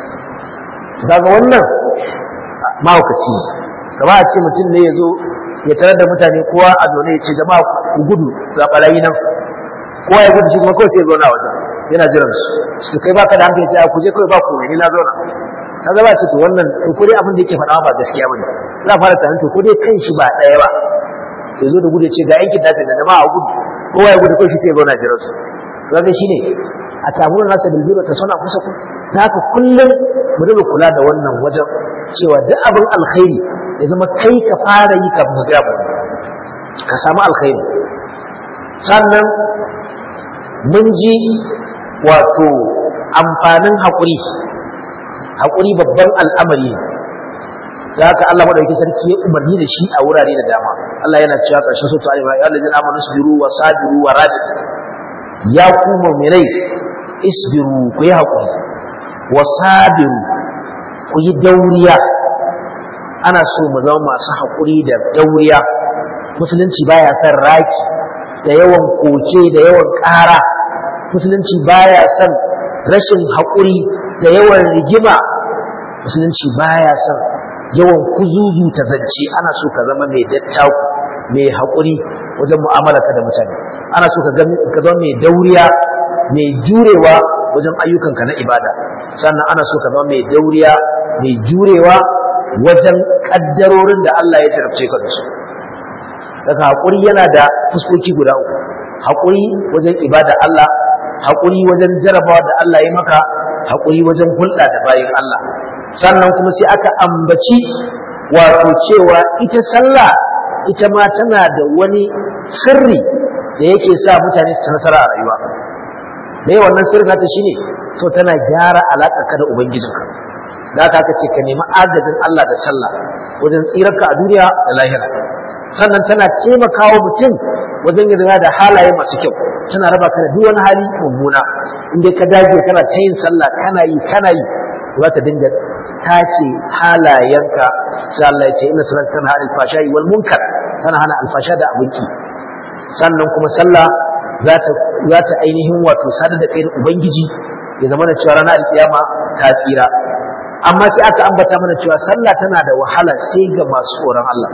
daga wannan mahaukaci ne. kama a ce mutum ne ya zo ya tarar da mutane kowa a zaune ya ce jama'a ku gudu ga barayi nan, kowa ya gudu shi kuma kawai sai ya zauna wajen yana jiran su su kai baka da hankali sai ku je kawai ba ku ni na zauna. kaga ba ce to wannan to ko dai abin da yake faɗa ba gaskiya bane, za fara tunanin to ko dai kan shi ba ɗaya ba, ya zo da gudu ya ce ga yankin dace da jama'a a gudu, kowa ya gudu kawai shi sai ya zauna jiran su. kaga shine a tamurin nasa bilbiba ta sauna kusa ku. ta haka kullum mu dinga kula da wannan wajen cewa duk abin alkhairi ya zama kai ka fara yi kafin ka gaba ka samu alkhairi. sannan mun ji wato amfanin haƙuri. haƙuri babban al'amari ne, da haka Allah madaukakin sarki ya umarni da shi a wurare da dama. Allah yana cewa ƙarshen sura al-Imran ya allazina amanu sabiru wa sabiru wa rabitu, ya ku mu'minai isbiru, ku yi haƙuri, wa sabiru, ku yi dauriya. ana so mu zama masu haƙuri da dauriya. musulunci baya son raki da yawan koke da yawan ƙara, musulunci baya son rashin haƙuri da yawan rigima, musulunci baya son yawan kuzuzu ta zance. ana so ka zama mai dattaku, mai haƙuri wajen mu'amalarka da mutane. ana so ka zama mai dauriya, mai jurewa wajen ayyukanka na ibada. sannan ana so ka zama mai dauriya, mai jurewa wajen kaddarorin da Allah ya jarabce ka da su. daga haƙuri yana da fuskoki guda uku: haƙuri wajen ibada Allah, haƙuri wajen jarabawa da Allah ya maka, haƙuri wajen hulɗa da bayin Allah. sannan kuma sai aka ambaci wato cewa ita sallah ita ma tana da wani sirri da yake sa mutane su nasara a rayuwa. me wannan sirrin nata shine so tana gyara alaƙarka da ubangijinka da haka aka ce ka nemi agajin Allah da sallah wajen tsirarka a duniya da lahira sannan tana taimakawa mutum wajen yarda da halaye masu kyau tana raba ka da duk wani hali mummuna in dai ka dage kana ta yin sallah kana yi kana yi za ta dinga tace halayenka sai Allah ya ce inna salata tanha anil fashai wal munkar tana hana alfasha da abinki sannan kuma sallah za ta za ta ainihin wato sadar da kai da ubangiji ya zama da cewa ranar alkiyama ta tsira amma sai aka ambata mana cewa sallah tana da wahala sai ga masu tsoron Allah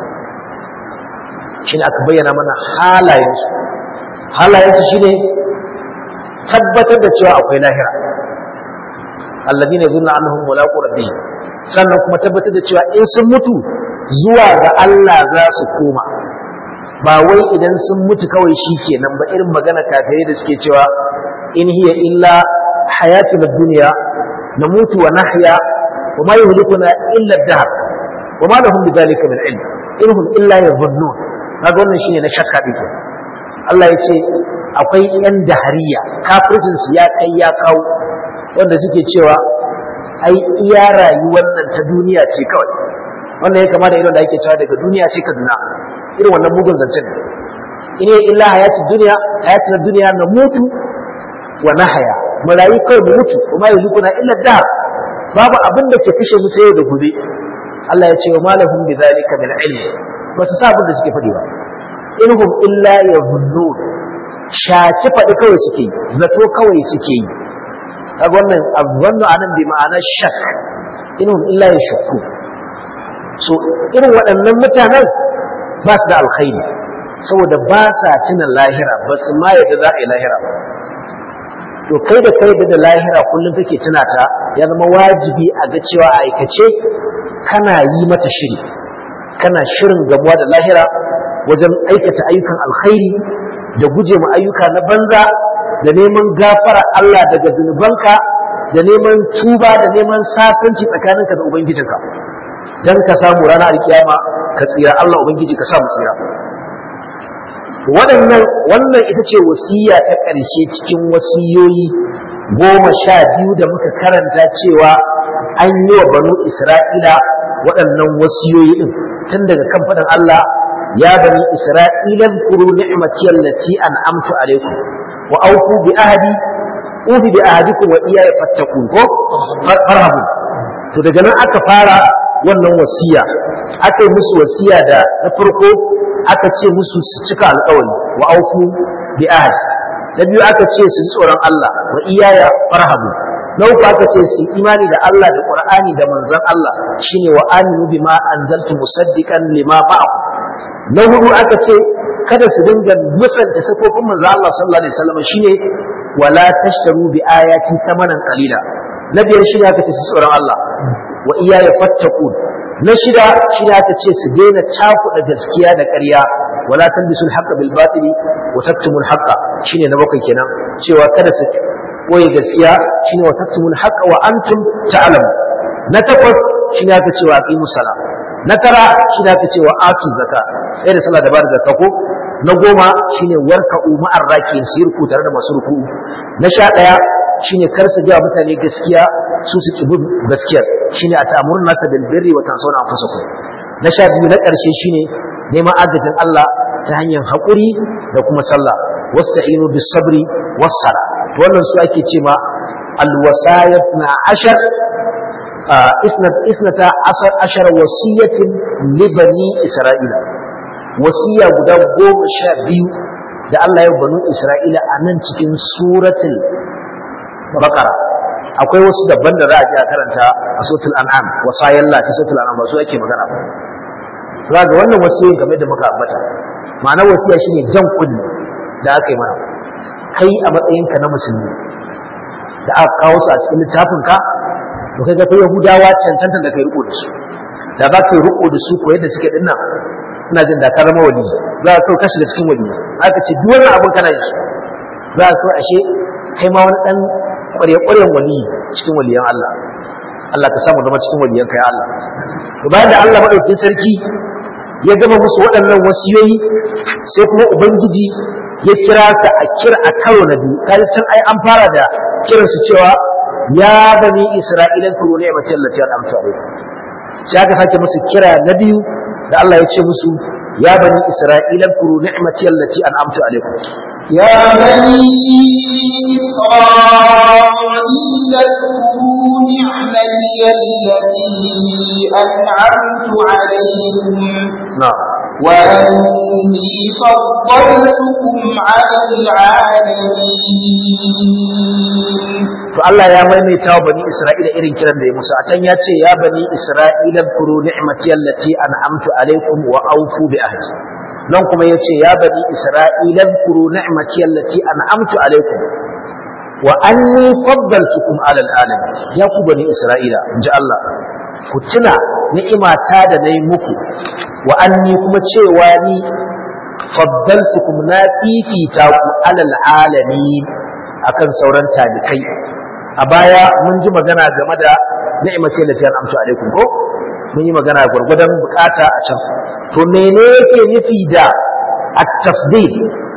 shine aka bayyana mana halayensu halayensu shine tabbatar da cewa akwai lahira alladina yadhunna annahum mulaqu rabbihim sannan kuma tabbatar da cewa in sun mutu zuwa ga Allah za su koma ba wai idan sun mutu kawai shikenan ba irin magana kafirai da suke cewa in hiya illa hayatuna dunya namutu wa nahya wa ma yuhlikuna illa ad-dahr wa ma lahum bidhalika min ilm inhum illa yadhunnun kaga wannan shine na shakka dake Allah ya ce akwai yan dahariya kafircin su ya kai ya kawo wanda suke cewa ai iya rayuwar nan ta duniya ce kawai wannan ya kama da irin da ake cewa daga duniya sai Kaduna irin wannan mugun zancen ine illa hayatid dunya hayatid dunya na mutu wa nahya mu rayu kai mu mutu kuma yanzu kuna illa da babu abin da ke kashe mu sai da gobe Allah ya ce wa malahum bidhalika min ilm ba su sabun da suke fadi ba inhum illa yadhunnun shaci fadi kawai suke yi zato kawai suke yi kaga wannan azzannu anan bi ma'ana shak inhum illa yashku so irin waɗannan mutanen ba su da alkhairi saboda ba sa tuna lahira ba su ma yadda za a yi lahira ba to kai da kai da lahira kullum kake tuna ta ya zama wajibi a ga cewa a aikace kana yi mata shiri kana shirin gamuwa da lahira wajen aikata ayyukan alkhairi da guje ma ayyuka na banza da neman gafara Allah daga zunubanka da neman tuba da neman sasanci tsakaninka da ubangijinka dan ka samu ranar alkiyama ka tsira Allah ubangiji ka samu tsira waɗannan wannan ita ce wasiya ta ƙarshe cikin wasiyoyi goma sha biyu da muka karanta cewa an yi wa banu Isra'ila waɗannan wasiyoyi ɗin tun daga kan faɗin Allah ya bani Isra'ila zkuru ni'mati allati an'amtu alaikum wa awfu bi ahdi ufi bi ahdikum wa iyaya fattaqun ko farhabu to daga nan aka fara wannan wasiya aka yi musu wasiya da na farko aka ce musu su cika alƙawari wa auku bi ahd na biyu aka ce su tsoron Allah wa iyaya farhabu na uku aka ce su imani da Allah da Qur'ani da manzon Allah shine wa aminu bima anzaltu musaddiqan lima ma'akum na hudu aka ce kada su dinga musanta sifofin manzon Allah sallallahu alaihi wasallam shine wala tashtaru bi ayati thamanan qalila na biyar shine aka ce su tsoron Allah wa iyaya fattaqun na shida shine aka ce su daina cakuɗa gaskiya da ƙarya wala talbisul haqqa bil batili wa taktumul haqqa shine na bakwai kenan cewa kada su koyi gaskiya shine wa taktumul haqqa wa antum ta'lamun na takwas shine aka ce wa aqimus sala na tara shine aka ce wa atuz zakat sai da sallah da bar zakka ko na goma shine warka'u ma'ar rakin sirku tare da masu ruku na sha ɗaya shine kar su ga mutane gaskiya su su kibu gaskiyar shine a ta'murun nasa bil birri wa tansawna anfusakum na sha biyu na ƙarshe shine neman agajin Allah ta hanyar haƙuri da kuma sallah wasta'inu bis sabri was sala to wannan su ake ce ma al wasayat na ashar isnat isnata asar ashar wasiyatin li bani isra'ila wasiya guda goma sha biyu da Allah ya banu isra'ila a nan cikin suratul baqara akwai wasu daban da za a ji a karanta a suratul an'am wasayan la ta suratul an'am ba su ake magana ba za ga wannan wasiyoyin game da muka ambata ma'ana wasiya shine jan kudi da aka yi mana kai a matsayinka na musulmi da aka kawo su a cikin littafin ka to kai ga fa yahudawa cancantan da kai riko da su da za ka yi riko da su ko yadda suke dinnan ina jin da ka zama wali za ka ka shiga cikin wali aka ce duk wannan abun kana yi za ka ashe kai ma wani dan ƙwarya-ƙwaryan wali cikin waliyan Allah Allah ka samu zama cikin waliyan kai Allah to bayan da Allah madaukakin sarki ya gama musu waɗannan wasiyoyi sai kuma ubangiji ya kira sa a kira a karo na biyu kaji can ai an fara da kiransu cewa ya bani isra'ila kuru ni'mati allati an'amtu alaykum sai aka sake musu kira na biyu da Allah ya ce musu ya bani isra'ila kuru ni'mati allati an'amtu alaykum ya bani isra'ila kuru ni'mati allati an'amtu alaykum na'am وأني فضلتكم على العالمين فالله يا ميميتا بني إسرائيل إرين كرم دي موسى أتن ياتي يا بني إسرائيل اذكروا نعمتي التي أنعمت عليكم وأوفوا بأهدي لنكم ياتي يا بني إسرائيل اذكروا نعمتي التي أنعمت عليكم وأني فضلتكم على العالمين يا بني إسرائيل إن جاء الله فتنا نعمة تاد نيمكم wa anni kuma cewa ni faddaltukum na fifita ku alal alamin akan sauran talikai a baya mun ji magana game da ni'matin da ta amsa alaikum ko mun yi magana gurgudan bukata a can to mene yake nufi da at-tafdil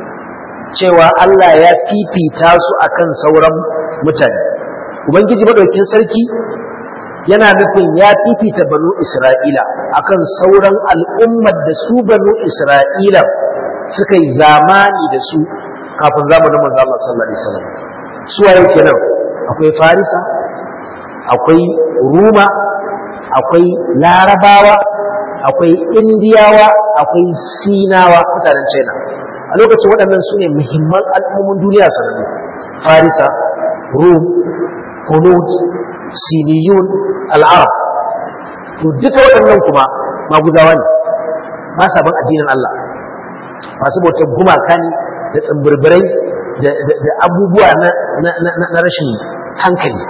cewa Allah ya fifita su akan sauran mutane ubangiji madaukakin sarki yana nufin ya fifita banu Isra'ila akan sauran al'ummar da su banu Isra'ila suka yi zamani da su kafin zamanin manzo Allah sallallahu alaihi wasallam su waye kenan akwai Farisa akwai Ruma akwai Larabawa akwai Indiyawa akwai Sinawa mutanen China a lokacin waɗannan su ne muhimman al'ummomin duniya sanannu Farisa Rum Hunud Siniyun al'arab to duka waɗannan kuma maguzawa ne ba sa ban addinin Allah masu bautar gumaka ne da tsimburburai da abubuwa na rashin hankali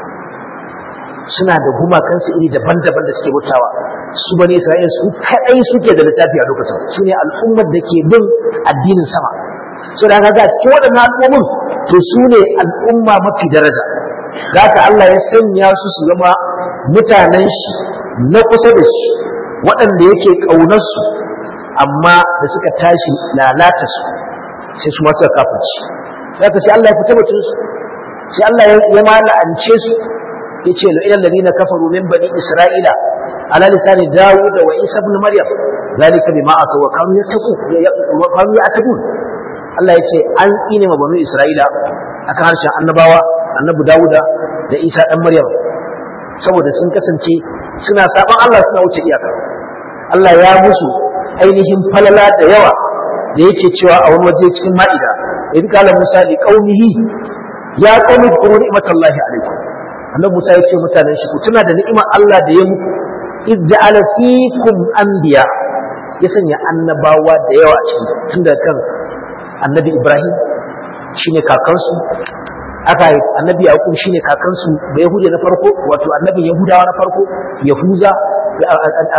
suna da gumakansu iri daban-daban da suke bautawa su bane Isra'ila su kadai suke da littafi a lokacin su ne al'ummar da ke bin addinin sama so da ga cikin waɗannan al'ummun to su ne al'umma mafi daraja haka Allah ya sanya su su zama mutanen shi na kusa da shi waɗanda yake ƙaunar su amma da suka tashi lalata su sai su masu kafirci haka sai Allah ya fita batun su sai Allah ya mala'ance su yace la ilal ladina kafaru min bani isra'ila ala lisani dawud wa isa ibn maryam zalika bima asaw wa kanu yattaqu wa kanu ya'tadun Allah yace an tsine ma bani isra'ila akan harshen annabawa annabi dawuda da isa dan maryam saboda sun kasance suna saban Allah suna wuce iyaka Allah ya musu ainihin falala da yawa da yake cewa a wani waje cikin ma'ida in kala musa li qaumihi ya qaumi kuru ni'matallahi alaikum annabi musa ya ce mutanen shi ku tuna da ni'imar Allah da ya muku iz ja'ala fikum anbiya ya sanya annabawa da yawa a cikin tunda kan annabi ibrahim shine kakansu aka yi annabi yaqub shine kakansu da yahudi na farko wato annabin yahudawa na farko yahuza da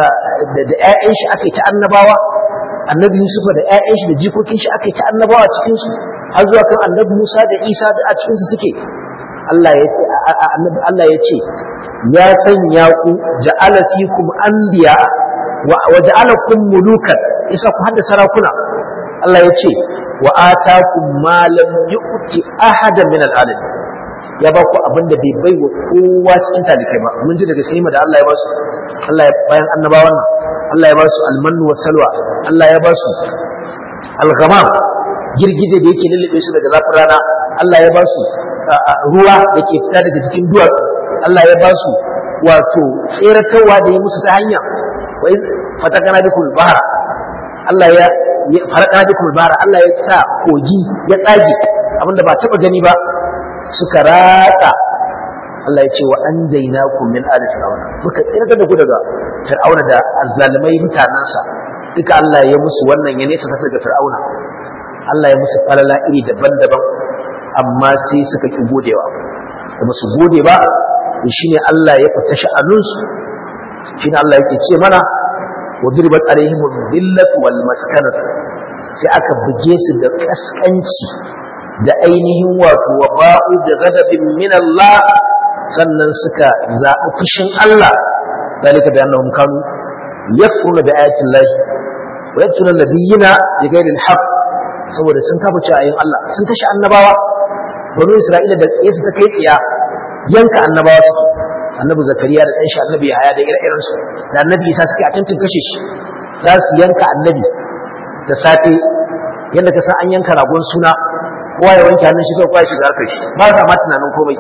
ƴaƴan shi aka yi ta annabawa annabi yusufa da ƴaƴan shi da jikokin shi aka yi ta annabawa cikin su har zuwa kan annabi musa da isa da a cikin su suke Allah ya ce annabi Allah ya ce ya sanya ku ja'ala fikum anbiya wa ja'alakum mulukan isa ku hadda sarakuna Allah ya ce wa atakum ma lam yu'ti ahadan min al'alamin ya ba ku abin da bai bai wa kowa cikin talikai ba mun ji daga sai da Allah ya ba su Allah ya bayan annabawan nan Allah ya ba su almannu wa salwa Allah ya ba su al-ghamam girgije da yake lullube su daga zafin rana Allah ya ba su ruwa da ke fita daga cikin duwatsu Allah ya ba su wato tseratarwa da ya musu ta hanya wa fatakana bikul bahra Allah ya farakana bikul bahra Allah ya sa kogi ya tsage abinda ba taba gani ba suka ratsa Allah ya ce wa anjaynakum min ali fir'auna muka tsiratar da ku daga fir'auna da azzalimai mutanansa duka Allah ya musu wannan ya nesa daga fir'auna Allah ya musu falala iri daban-daban amma sai suka ki godewa da basu gode ba shine Allah ya fita sha'anunsu shine Allah yake ce mana wadribat alaihim dhillat wal maskanat sai aka buge su da kaskanci da ainihin wato waba'u da ghadabin min Allah sannan suka zaɓi fushin Allah dalika da annahum kanu yakfuruna bi ayati Allah wa yaqtulu nabiyina bi ghairi al-haq saboda sun kafa ayin Allah sun kashe annabawa banu Isra'ila da Yesu ta kai tsiya yanka annabawa su annabi Zakariya da ɗan shi annabi Yahaya da ire-iren su da annabi Isa suke atantin kashe shi za su yanka annabi da safe yadda ka san an yanka ragon suna kowa ya wanke hannun shi kai kowa ya shiga harkar shi ba za ma tunanin komai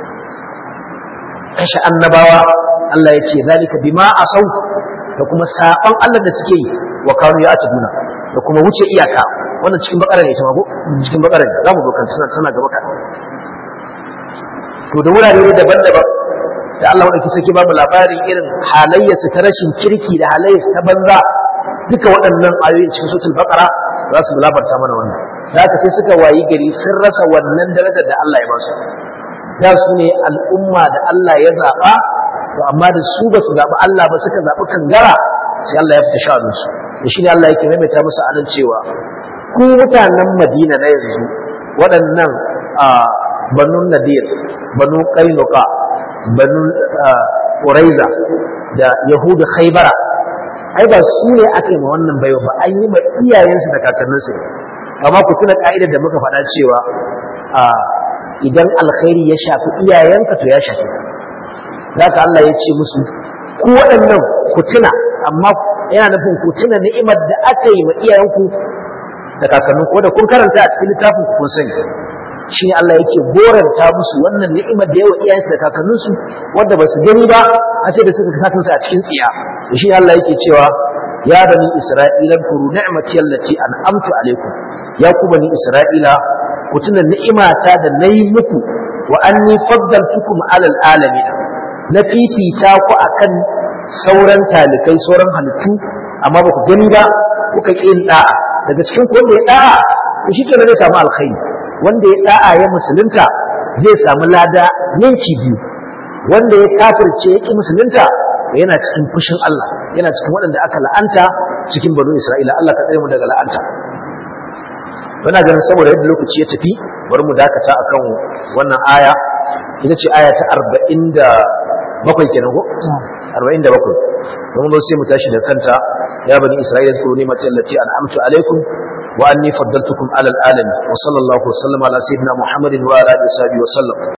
kashe annabawa Allah ya ce zalika bima asau da kuma saban Allah da suke yi wa kanu ya ataduna da kuma wuce iyaka wannan cikin bakara ne ita ma ko cikin bakara ne zamu zo kan suna suna gaba ka to da wurare daban-daban da Allah wadda sake ba mu labarin irin halayyarsu ta rashin kirki da halayyarsu ta banza duka waɗannan ayoyin cikin suratul baqara za su labarta mana wannan da haka sai suka wayi gari sun rasa wannan darajar da Allah ya ba su da su ne al'umma da Allah ya zaba to amma da su ba su zabi Allah ba suka zabi kangara sai Allah ya fita sha'anin su da shi ne Allah yake maimaita musu anan cewa ku mutanen Madina na yanzu waɗannan banu Nadir banu Qainuqa banu Quraiza da Yahudu Khaybara ai ba su ne aka yi ma wannan baiwa ba an yi ma iyayensu da kakanninsu amma ku tuna ka'idar da muka faɗa cewa idan alkhairi ya shafi iyayenka to ya shafi zaka Allah ya ce musu ku waɗannan ku tuna amma yana nufin ku tuna ni'imar da aka yi ma iyayenku da kakanninku da kun karanta a cikin littafin ku kun sani shi ne Allah yake goranta musu wannan ni'imar da yawa iyayensu da kakanninsu wanda ba su gani ba a ce da suka kasance a cikin tsiya to shi ne Allah yake cewa ya bani isra'ila kuru ni'mati allati an'amtu alaikum ya ku bani isra'ila ku tuna ni'imata da nayi muku wa anni faddaltukum alal alamin na fifita ku akan sauran talikai sauran halittu amma ba ku gani ba kuka ƙi da'a daga cikin ku wanda ya da'a to shi kenan zai samu alkhairi wanda ya da'a ya musulunta zai samu lada yanki biyu wanda ya kafirce ya ƙi musulunta yana cikin fushin Allah yana cikin waɗanda aka la'anta cikin banu Isra'ila Allah ka tsare mu daga la'anta muna ganin saboda yadda lokaci ya tafi bari mu dakata akan wannan aya ita ce aya ta arba'in da bakwai kenan ko arba'in da bakwai don ba sai mu tashi da kanta ya bani Isra'ila zkuru ni'mati allati an'amtu alaikum wa anni faddaltukum alal alamin wa sallallahu wa sallama ala sayyidina Muhammadin wa ala alihi wa sahbihi wa sallam